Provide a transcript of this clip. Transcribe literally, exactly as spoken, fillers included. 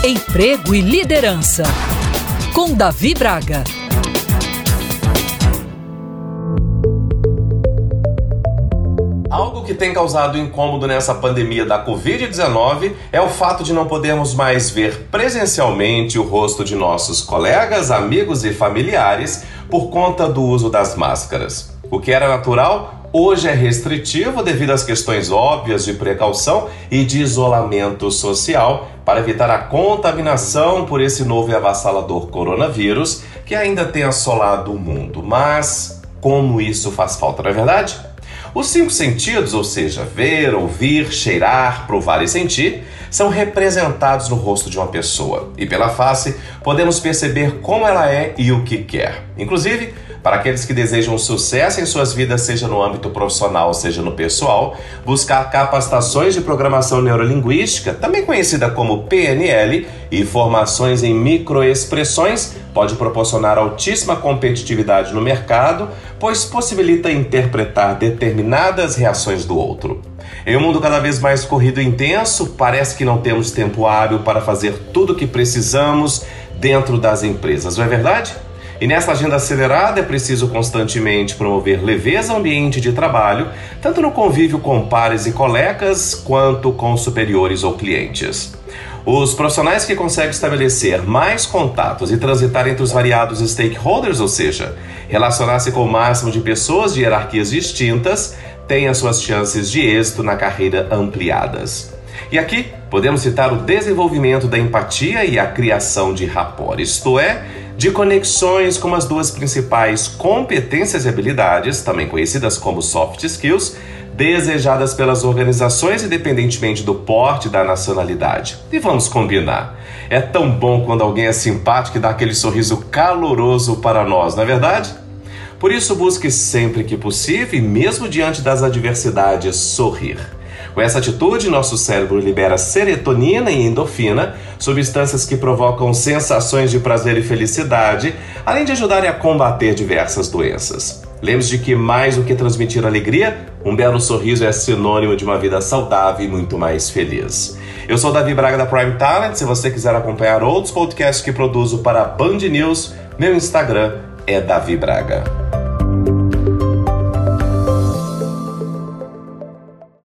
Emprego e Liderança, com Davi Braga. Algo que tem causado incômodo nessa pandemia da covid dezenove é o fato de não podermos mais ver presencialmente o rosto de nossos colegas, amigos e familiares por conta do uso das máscaras. O que era natural, hoje é restritivo devido às questões óbvias de precaução e de isolamento social para evitar a contaminação por esse novo e avassalador coronavírus que ainda tem assolado o mundo. Mas como isso faz falta, não é verdade? Os cinco sentidos, ou seja, ver, ouvir, cheirar, provar e sentir, são representados no rosto de uma pessoa. E pela face, podemos perceber como ela é e o que quer. Inclusive, para aqueles que desejam sucesso em suas vidas, seja no âmbito profissional, seja no pessoal, buscar capacitações de programação neurolinguística, também conhecida como P N L, e formações em microexpressões, pode proporcionar altíssima competitividade no mercado, pois possibilita interpretar determinadas reações do outro. Em um mundo cada vez mais corrido e intenso, parece que não temos tempo hábil para fazer tudo o que precisamos dentro das empresas, não é verdade? E nessa agenda acelerada é preciso constantemente promover leveza ao ambiente de trabalho, tanto no convívio com pares e colegas, quanto com superiores ou clientes. Os profissionais que conseguem estabelecer mais contatos e transitar entre os variados stakeholders, ou seja, relacionar-se com o máximo de pessoas de hierarquias distintas, têm as suas chances de êxito na carreira ampliadas. E aqui podemos citar o desenvolvimento da empatia e a criação de rapport, isto é, de conexões com as duas principais competências e habilidades, também conhecidas como soft skills, desejadas pelas organizações independentemente do porte e da nacionalidade. E vamos combinar, é tão bom quando alguém é simpático e dá aquele sorriso caloroso para nós, não é verdade? Por isso busque sempre que possível e mesmo diante das adversidades, sorrir. Com essa atitude, nosso cérebro libera serotonina e endorfina, substâncias que provocam sensações de prazer e felicidade, além de ajudarem a combater diversas doenças. Lembre-se de que mais do que transmitir alegria, um belo sorriso é sinônimo de uma vida saudável e muito mais feliz. Eu sou Davi Braga da Prime Talent. Se você quiser acompanhar outros podcasts que produzo para a Band News, meu Instagram é Davi Braga.